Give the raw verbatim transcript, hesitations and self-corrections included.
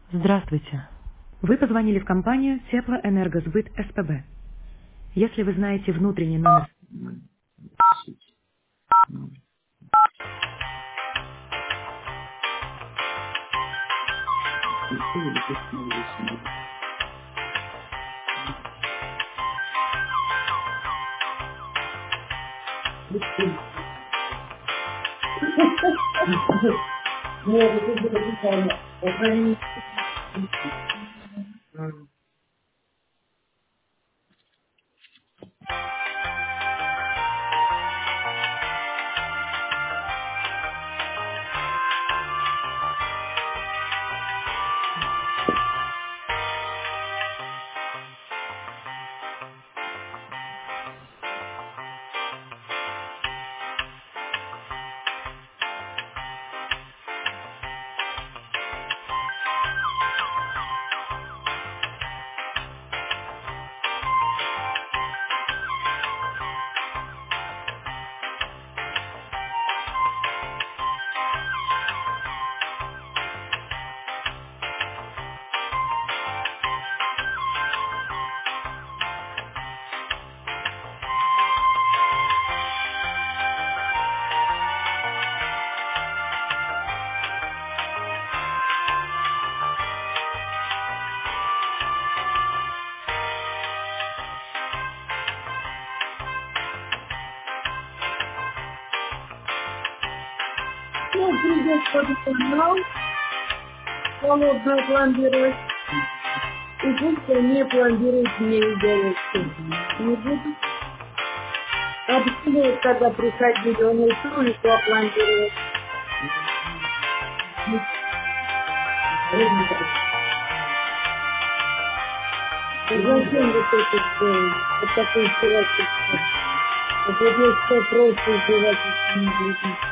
Здравствуйте. Вы позвонили в компанию Теплоэнергосбыт СПБ. Если вы знаете внутренний номер... Нет, это будет официально. Это не... Ну, придет водоканал, холодно пломбировать, и пусть не пломбирует мне видеоверсию. Не будет. А почему вот когда приходили, он и струйку опломбировал? Зачем вот это сделали? Вот такой человек. Вот если что, просто издевательство не будет.